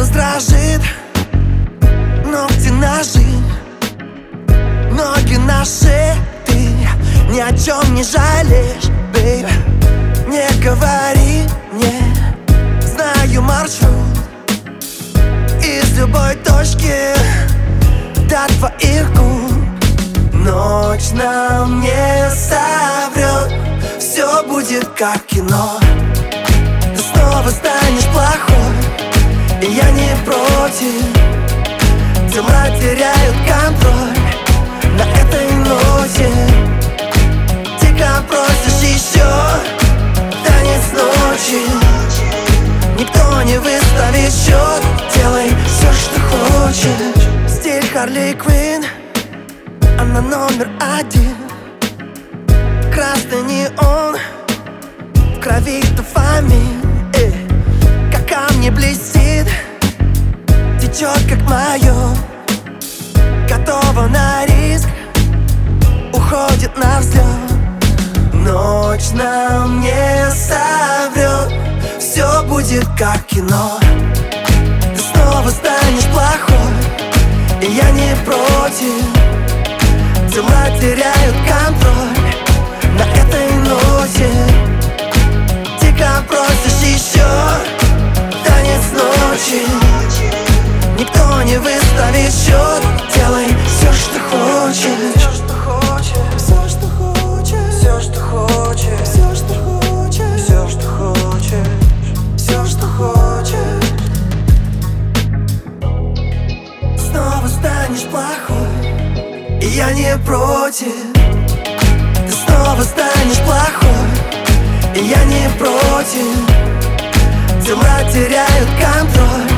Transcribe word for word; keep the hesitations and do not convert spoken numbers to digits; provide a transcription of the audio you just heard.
Голос дрожит, ногти ножи, ноги на шее. Ты ни о чем не жалеешь, бейби. Не говори мне, знаю маршрут из любой точки до твоих губ. Ночь нам не соврет, все будет как кино. Ты снова станешь плохой, и я не против. Дела теряют контроль на этой ноте. Дико просишь еще танец ночи. Никто не выставит счет, делай все, что хочешь. Стиль Харли Квинн, она номер один. Красный неон, в крови дофамин. Эй, как камни блестит, течет как мое. Готова на риск, уходит на взлет. Ночь нам не соврет, все будет как кино. Ты снова станешь плохой, и я не против. Дела теряют контроль на этой ноте. Дико просишь еще танец ночи. Никто не выставит счет, делай все, что хочешь. Все, что хочешь, все, что хочешь, все, что хочешь, все, что хочешь, все, что хочешь, все, что хочешь. Снова станешь плохой, и я не против. Ты снова станешь плохой, и я не против. Дела теряют контроль